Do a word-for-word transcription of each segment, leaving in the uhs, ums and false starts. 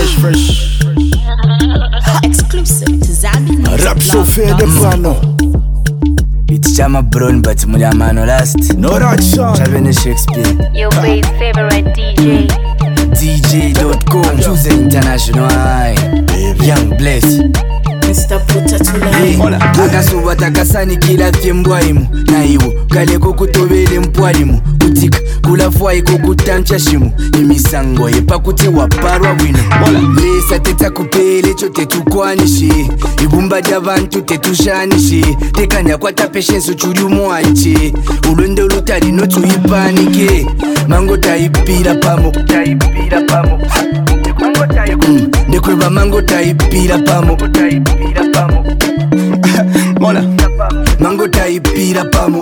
Fresh, fresh. Exclusive to Zambi. Rap chauffeur de piano. It's Chama Brown, but Mulamano last. No right song. Chavene Shakespeare. Your bass favorite D J. D J dot com. Choose international. Young Bless. Mister Putatula. Hola. Akasuba takasani kila fyembwaimu. Na iwo kale kukutobele mpwalimu. Kutika kula fwai kukutancha shimu. Imisango yepa kuti waparwa wino. Lesa teta kupele chote tukwanishi. Ibumba javantu tetushanishi. Tekanya kwa tapeshenso chuli umwanchi. Ulwendo lutali notu ipanike. Mango taipira pamo. Taipira pamo. Mango taipira pamo. Nekweba mango taipira pamo. Taipira pamo. Mola. Mango taipira pamo.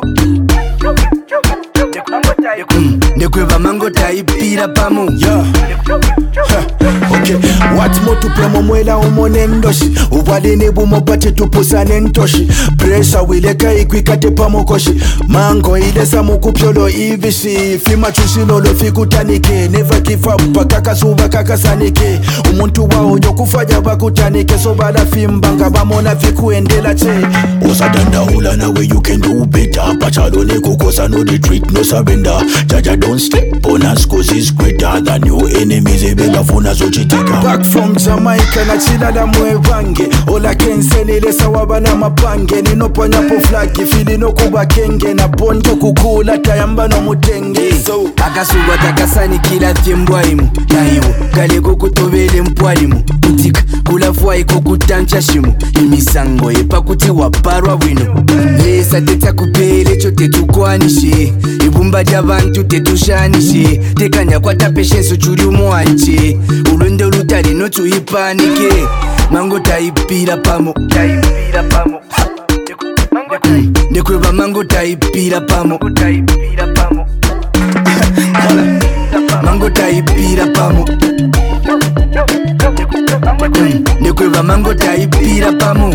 Nekweba mango taipira pamo. Yeah. Okay. What more to premo mwela umone ndoshi. Uwalini bumo bati tupusane ntoshi. Pressure wileka ikwikate pamokoshi. Mango ilesa mukupyolo ivisi. Fima chushino lo fikutanike. Never give up pakaka suva kakasanike. Umuntu wao yokufanya bakutanike. Sobala fimbanga bamona fikuendela che. Osadanda ula na way you can do better. Pachalone kukosa no retreat no surrender. Jaja don't step on us cause it's greater than your enemies. Ebega funa zochitika. Back from Jamaica na chila la mwevange. Ola kenseni lesa wabana mapange. Ninoponya po flagi fili no kuba kenge. Na ponto kukula tayamba no mutenge. So akasuba takasani kila fyembwaimu. Na iwo kale kukutobele mpwalimu. Kutika kula fwai kukutancha shimu. Imisango yepa kuti waparwa wino. Lesa teta kupele chote tukwanishi. Ibumba javantu tetushanishi. Tekanya kwa tapeshenso chuli umwanchi. Ulwendo lutali notu ipanike. Mango taipira pamo. Taipira pamo. Nekweba mango taipira pamo. Taipira pamo. Mango taipira pamo. Nekweba mango taipira pamo.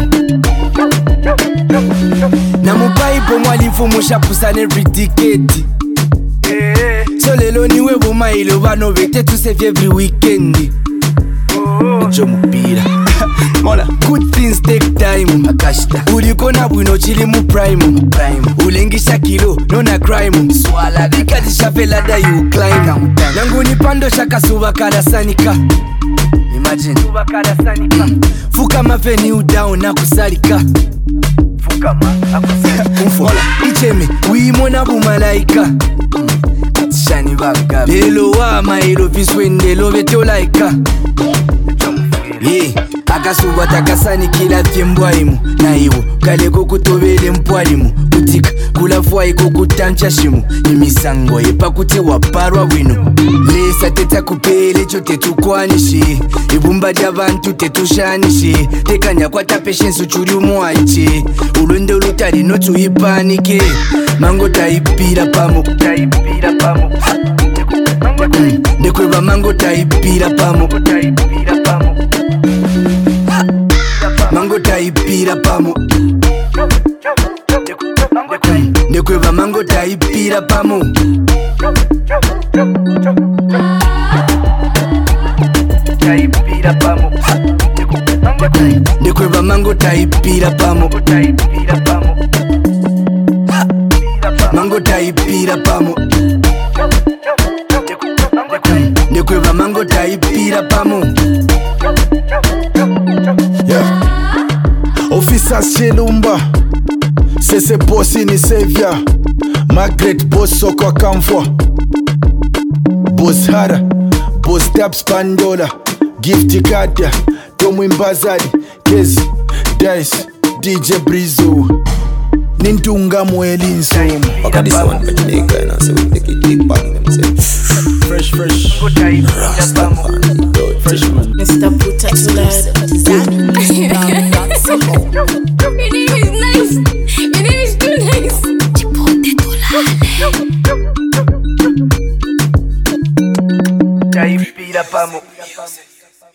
Na mupaipo mwalifu mushapusane ridiketi. So lelo niwe bumailo bano vete tu save every weekend. Njo mupira. Mola. Good things take time. Akashita. Ulikona bwino chili mu prime. Prime. Ulengisha kilo nona crime. Swala dikati shafela da you climb. Nangu ni pando shaka suva karasanika. Imagine. Suva karasanika. Fuka mafeni u down na kusalika. Fuka ma akusalika. Mola. Icheme uimona bumalaika. Shani baka. Lelo wa mailo fiswende lo veto laika. Yeah. Akasuba takasani kila fyembwaimu. Na iwo kale kukutobele mpwalimu. Kutika kula fwai kukutancha shimu. Imisango yepa kuti waparwa wino. Lesa teta kupele chote tukwanishi. Ibumba javantu tetushanishi. Tekanya kwa tapeshenso chuli umwanchi. Ulwendo lutali notu ipanike. Mango taipira pamo. Taipira pamo. Nekweba mango taipira pamo. Taipira pamo. Mango taipira pamo. Nekweba mango taipira pamo. Taipira pamo. Nekweba mango taipira pamo. Taipira pamo. Mango taipira pamo. Nekweba mango taipira pamo. yeah. Officer Shelumba Sese Bossy ni Savior Margaret Boss Soko Kamfwa Boss Hara Boss Taps Pandola Gifty Katia Tomwi Mbazari Kezi Dice D J Brizo Nintunga Mweli Nsumu Wakadisa one for Jamaica and I say we take it big bang them say Fresh fresh Rasta fan Fresh man Mister Putatula. Zambi. Your name is nice. Your name is too nice. Taipira pamo.